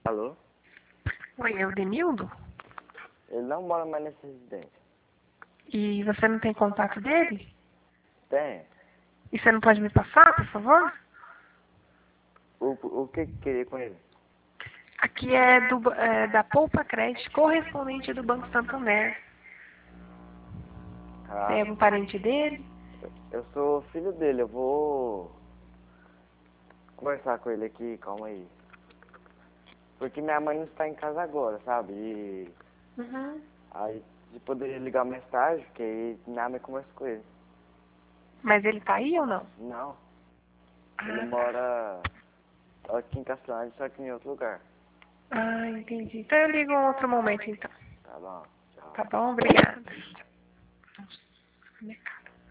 Alô? Oi, é o Denildo? Ele não mora mais nessa residência. E você não tem contato dele? Tem. E você não pode me passar, por favor? O que queria com ele? Aqui é, da Poupa Creche, correspondente do Banco Santander. Tem Ah, algum parente dele? eu sou filho dele, eu vou conversar com ele aqui, calma aí. Porque minha mãe não está em casa agora, sabe? E Uhum. aí você poderia ligar mais tarde, que aí minha mãe conversa com ele. Mas ele tá aí ou não? Não, ele Ah, tá. mora aqui em Castelândia, só que em outro lugar. Ah, entendi. Então eu ligo em outro momento, então. Tá bom, tchau. Tá bom? Obrigada. Nossa, minha cara.